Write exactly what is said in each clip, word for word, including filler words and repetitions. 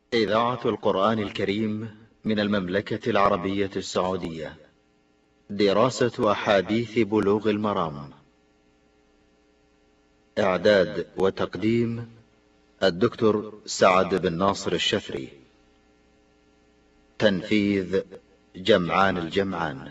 إذاعة القرآن الكريم من المملكة العربية السعودية. دراسة أحاديث بلوغ المرام. إعداد وتقديم الدكتور سعد بن ناصر الشفري. تنفيذ جمعان الجمعان.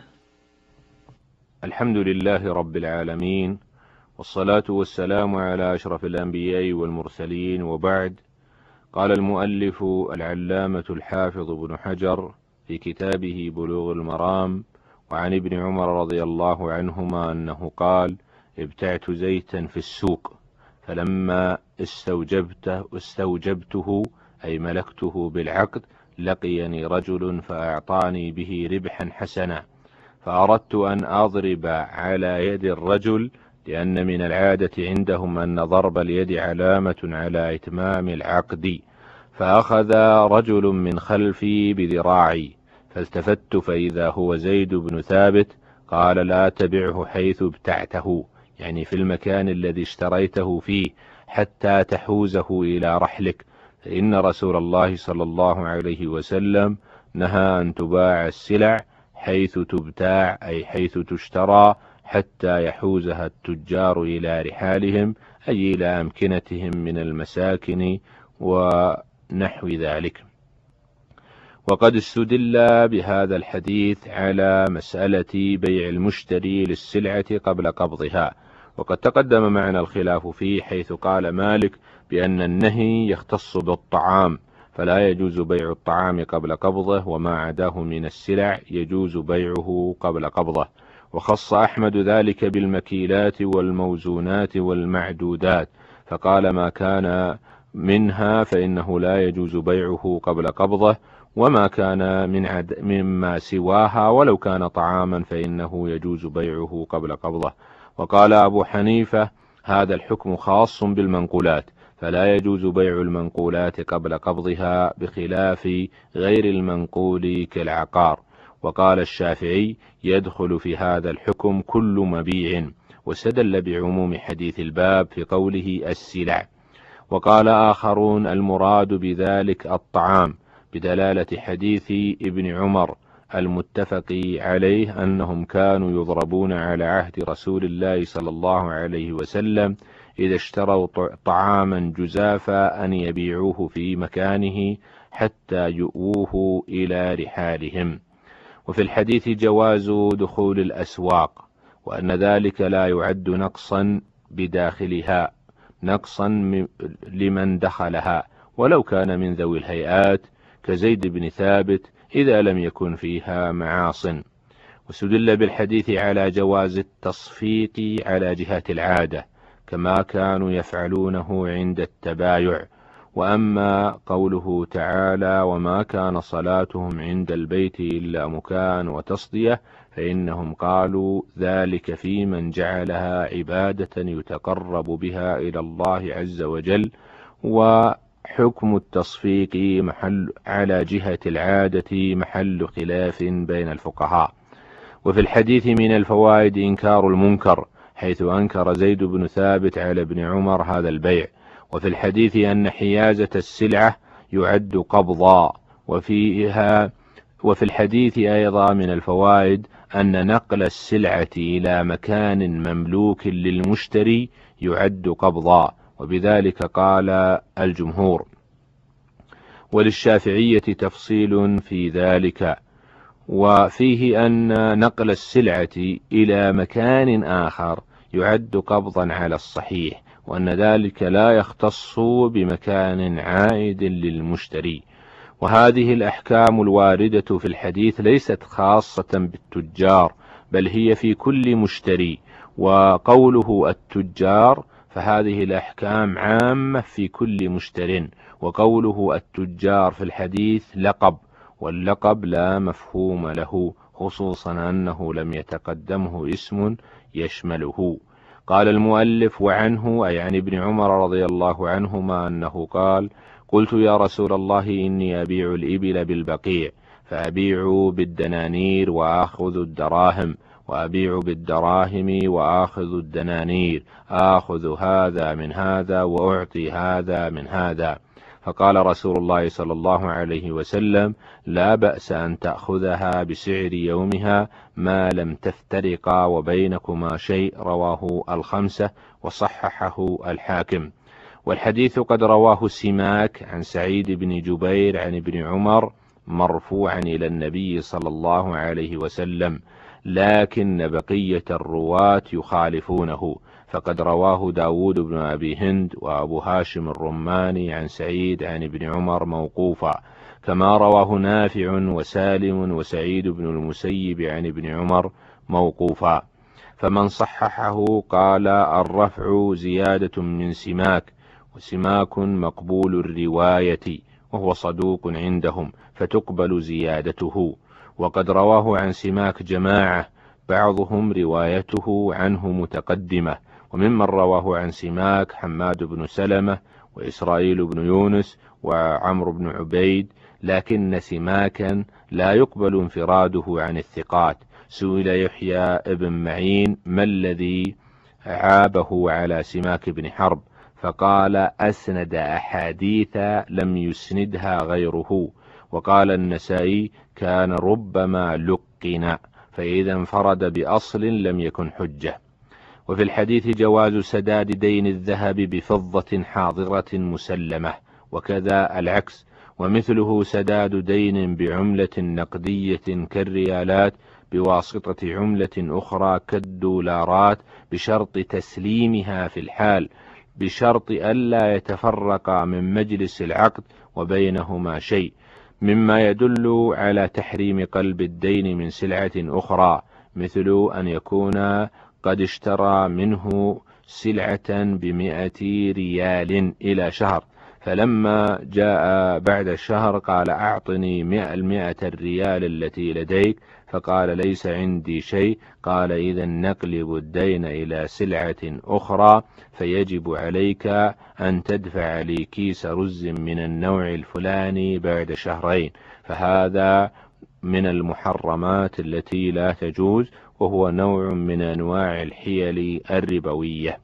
الحمد لله رب العالمين، والصلاة والسلام على أشرف الأنبياء والمرسلين، وبعد. قال المؤلف العلامة الحافظ بن حجر في كتابه بلوغ المرام: وعن ابن عمر رضي الله عنهما أنه قال: ابتعت زيتا في السوق، فلما استوجبته, استوجبته أي ملكته بالعقد لقيني رجل فأعطاني به ربحا حسنا، فأردت أن أضرب على يد الرجل، لأن من العادة عندهم أن ضرب اليد علامة على إتمام العقد، فأخذ رجل من خلفي بذراعي، فالتفت فإذا هو زيد بن ثابت. قال: لا تبعه حيث ابتعته، يعني في المكان الذي اشتريته فيه، حتى تحوزه إلى رحلك، فإن رسول الله صلى الله عليه وسلم نهى أن تباع السلع حيث تبتاع، أي حيث تشترى، حتى يحوزها التجار إلى رحالهم، أي إلى أمكنتهم من المساكن ونحو ذلك. وقد استدل بهذا الحديث على مسألة بيع المشتري للسلعة قبل قبضها، وقد تقدم معنا الخلاف فيه، حيث قال مالك بأن النهي يختص بالطعام، فلا يجوز بيع الطعام قبل قبضه، وما عداه من السلع يجوز بيعه قبل قبضه. وخص أحمد ذلك بالمكيلات والموزونات والمعدودات، فقال: ما كان منها فإنه لا يجوز بيعه قبل قبضه، وما كان من عد... مما سواها ولو كان طعاما فإنه يجوز بيعه قبل قبضه. وقال أبو حنيفة: هذا الحكم خاص بالمنقولات، فلا يجوز بيع المنقولات قبل قبضها، بخلاف غير المنقول كالعقار. وقال الشافعي: يدخل في هذا الحكم كل مبيع، واستدل بعموم حديث الباب في قوله السلع. وقال آخرون: المراد بذلك الطعام، بدلالة حديث ابن عمر المتفق عليه أنهم كانوا يضربون على عهد رسول الله صلى الله عليه وسلم إذا اشتروا طعاما جزافا أن يبيعوه في مكانه حتى يؤوه إلى رحالهم. وفي الحديث جواز دخول الأسواق، وأن ذلك لا يعد نقصا بداخلها، نقصا لمن دخلها ولو كان من ذوي الهيئات كزيد بن ثابت، إذا لم يكن فيها معاص. واستدل بالحديث على جواز التصفيق على جهة العادة، كما كانوا يفعلونه عند التبايع. وأما قوله تعالى: وما كان صلاتهم عند البيت إلا مكاء وتصدية، فإنهم قالوا ذلك في من جعلها عبادة يتقرب بها إلى الله عز وجل. وحكم التصفيق محل على جهة العادة محل خلاف بين الفقهاء. وفي الحديث من الفوائد إنكار المنكر، حيث أنكر زيد بن ثابت على ابن عمر هذا البيع. وفي الحديث أن حيازة السلعة يعد قبضا. وفيها وفي الحديث أيضا من الفوائد أن نقل السلعة إلى مكان مملوك للمشتري يعد قبضا، وبذلك قال الجمهور. وللشافعية تفصيل في ذلك، وفيه أن نقل السلعة إلى مكان آخر يعد قبضا على الصحيح، وأن ذلك لا يختص بمكان عائد للمشتري. وهذه الأحكام الواردة في الحديث ليست خاصة بالتجار، بل هي في كل مشتري. وقوله التجار فهذه الأحكام عامة في كل مشتر، وقوله التجار في الحديث لقب، واللقب لا مفهوم له، خصوصا أنه لم يتقدمه اسم يشمله. قال المؤلف: وعنه أي عن ابن عمر رضي الله عنهما أنه قال: قلت يا رسول الله إني أبيع الإبل بالبقيع، فأبيع بالدنانير وآخذ الدراهم، وأبيع بالدراهم وآخذ الدنانير، آخذ هذا من هذا وأعطي هذا من هذا. فقال رسول الله صلى الله عليه وسلم: لا بأس أن تأخذها بسعر يومها ما لم تفترقا وبينكما شيء. رواه الخمسة وصححه الحاكم. والحديث قد رواه سماك عن سعيد بن جبير عن ابن عمر مرفوعا إلى النبي صلى الله عليه وسلم، لكن بقية الرواة يخالفونه، فقد رواه داود بن أبي هند وأبو هاشم الرماني عن سعيد عن ابن عمر موقوفا، كما رواه نافع وسالم وسعيد بن المسيب عن ابن عمر موقوفا. فمن صححه قال الرفع زيادة من سماك، وسماك مقبول الرواية وهو صدوق عندهم فتقبل زيادته. وقد رواه عن سماك جماعة بعضهم روايته عنه متقدمة، وممن رواه عن سماك حماد بن سلمة وإسرائيل بن يونس وعمرو بن عبيد، لكن سماكا لا يقبل انفراده عن الثقات. سئل يحيى ابن معين ما الذي عابه على سماك بن حرب، فقال أسند أحاديث لم يسندها غيره. وقال النسائي كان ربما لقن، فإذا انفرد بأصل لم يكن حجة. وفي الحديث جواز سداد دين الذهب بفضة حاضرة مسلمة، وكذا العكس، ومثله سداد دين بعملة نقدية كالريالات بواسطة عملة أخرى كالدولارات بشرط تسليمها في الحال، بشرط ألا يتفرق من مجلس العقد وبينهما شيء، مما يدل على تحريم قلب الدين من سلعة أخرى، مثل أن يكون قد اشترى منه سلعة بمئة ريال إلى شهر، فلما جاء بعد الشهر قال أعطني مئة الريال التي لديك، فقال ليس عندي شيء، قال إذا نقلب الدين إلى سلعة أخرى، فيجب عليك أن تدفع لي كيس رز من النوع الفلاني بعد شهرين. فهذا من المحرمات التي لا تجوز، وهو نوع من أنواع الحيل الربوية.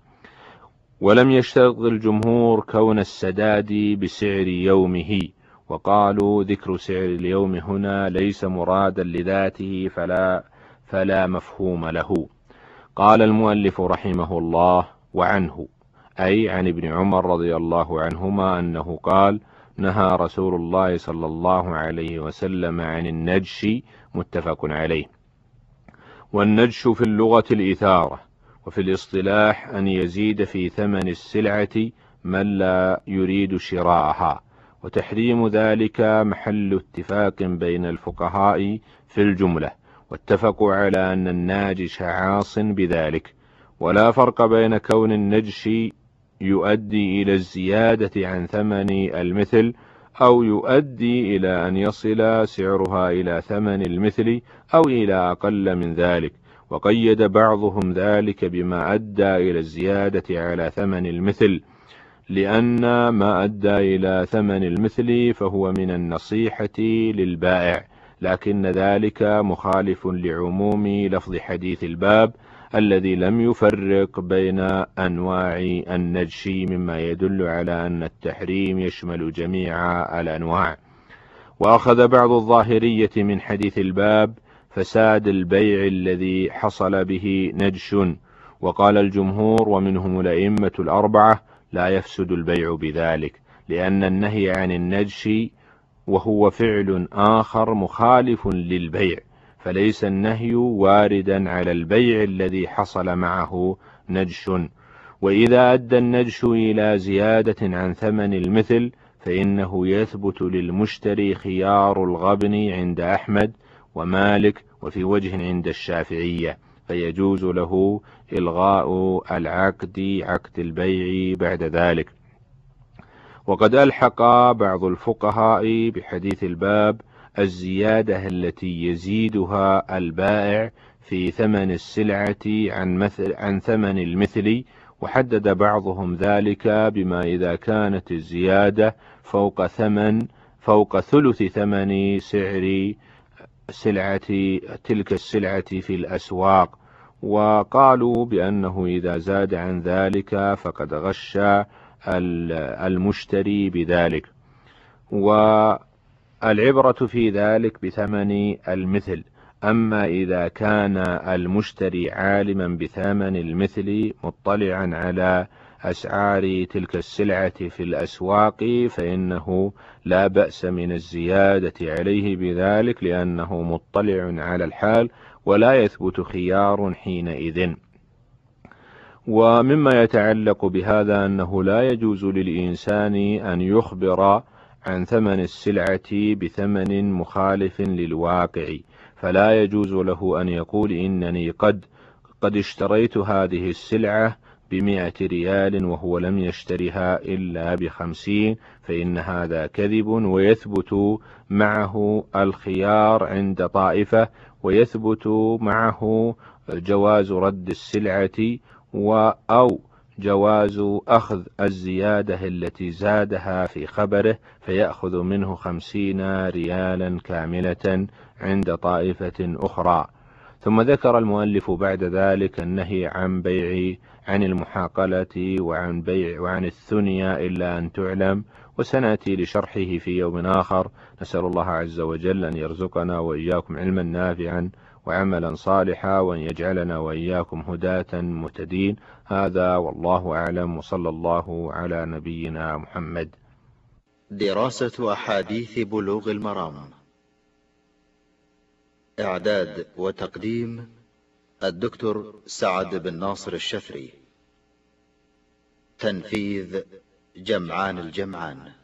ولم يشترط الجمهور كون السداد بسعر يومه، وقالوا ذكر سعر اليوم هنا ليس مرادا لذاته فلا, فلا مفهوم له. قال المؤلف رحمه الله: وعنه، أي عن ابن عمر رضي الله عنهما أنه قال: نهى رسول الله صلى الله عليه وسلم عن النجش، متفق عليه. والنجش في اللغة الإثارة، وفي الاصطلاح أن يزيد في ثمن السلعة من لا يريد شراءها، وتحريم ذلك محل اتفاق بين الفقهاء في الجملة، واتفقوا على أن الناجش عاص بذلك. ولا فرق بين كون النجش يؤدي إلى الزيادة عن ثمن المثل أو يؤدي إلى أن يصل سعرها إلى ثمن المثل أو إلى أقل من ذلك. وقيد بعضهم ذلك بما أدى إلى الزيادة على ثمن المثل، لأن ما أدى إلى ثمن المثل فهو من النصيحة للبائع، لكن ذلك مخالف لعموم لفظ حديث الباب الذي لم يفرق بين أنواع النجش، مما يدل على أن التحريم يشمل جميع الأنواع. وأخذ بعض الظاهرية من حديث الباب فساد البيع الذي حصل به نجش، وقال الجمهور ومنهم الأئمة الأربعة لا يفسد البيع بذلك، لأن النهي عن النجش وهو فعل آخر مخالف للبيع، فليس النهي واردا على البيع الذي حصل معه نجش. وإذا أدى النجش إلى زيادة عن ثمن المثل فإنه يثبت للمشتري خيار الغبن عند أحمد ومالك، وفي وجه عند الشافعية، فيجوز له إلغاء العقد عقد البيع بعد ذلك. وقد ألحق بعض الفقهاء بحديث الباب الزيادة التي يزيدها البائع في ثمن السلعة عن, مثل عن ثمن المثل، وحدد بعضهم ذلك بما إذا كانت الزيادة فوق ثمن فوق ثلث ثمن سعر سلعة تلك السلعة في الأسواق، وقالوا بأنه إذا زاد عن ذلك فقد غش المشتري بذلك. والعبرة في ذلك بثمن المثل. أما إذا كان المشتري عالما بثمن المثل مطلعا على أسعار تلك السلعة في الأسواق فإنه لا بأس من الزيادة عليه بذلك، لأنه مطلع على الحال ولا يثبت خيار حينئذ. ومما يتعلق بهذا أنه لا يجوز للإنسان أن يخبر عن ثمن السلعة بثمن مخالف للواقع، فلا يجوز له أن يقول إنني قد قد اشتريت هذه السلعة بمئة ريال وهو لم يشترها إلا بخمسين، فإن هذا كذب، ويثبت معه الخيار عند طائفة، ويثبت معه جواز رد السلعة أو جواز أخذ الزيادة التي زادها في خبره فيأخذ منه خمسين ريالا كاملة عند طائفة أخرى. ثم ذكر المؤلف بعد ذلك النهي عن بيع عن المحاقلة وعن بيع وعن الثنيا إلا أن تعلم، وسنأتي لشرحه في يوم آخر. نسأل الله عز وجل أن يرزقنا وإياكم علما نافعا وعملا صالحا، وأن يجعلنا وإياكم هداة مهتدين. هذا والله أعلم، وصلى الله على نبينا محمد. دراسة أحاديث بلوغ المرام، إعداد وتقديم الدكتور سعد بن ناصر الشفري، تنفيذ جمعان الجمعان.